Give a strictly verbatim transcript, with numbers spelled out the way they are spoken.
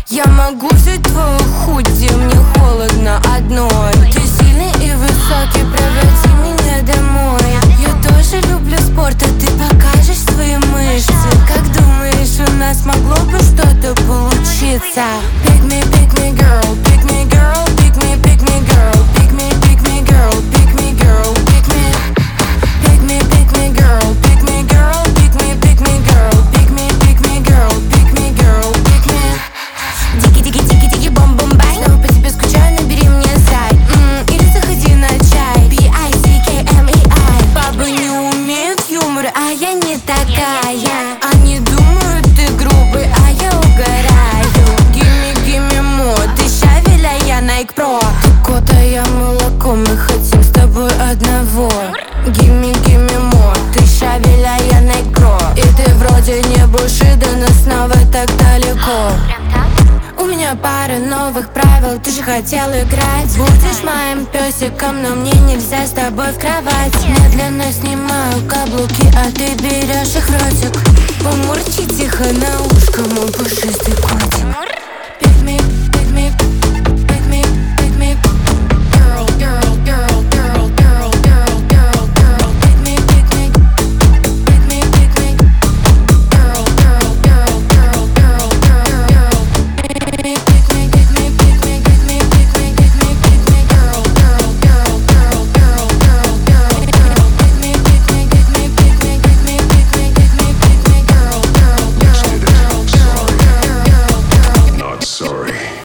Я могу взять твою худи, мне холодно одной. Ты сильный и высокий, проводи меня домой. Я тоже люблю спорт, а ты покажешь свои мышцы. Как думаешь, у нас могло бы что-то получиться? Pick me, pick me, girl, pick me, girl, pick me, pick me, girl, pick me, pick me, girl, pick me, girl, pick me, pick me, pick me, girl, pick me, girl, pick me, pick me, girl, pick me, pick me, girl, pick me, girl, pick me. Дики-дики-дики-дики, бом-бом-бай. Снова по тебе скучаю, набери мне сайт. М-м, или заходи на чай. би ай си кей эм и ай. Бабы не умеют юмора, а я не такая. Они думают, ты грубый, а я угораю. Гимми, гимми, мод, ты Шавель, а я Nike Pro. Ты кот, а я молоко, мы хотим с тобой одного. Гимми, гимми, мод, ты Шавель, а я Nike Pro. И ты вроде не Бушида, но снова так далеко. У меня пара новых правил, ты же хотел играть. Будешь моим песиком, но мне нельзя с тобой в кровать. Медленно снимаю каблуки, а ты берешь их в ротик. Помурчи тихо на ушко, мой пушистый котик.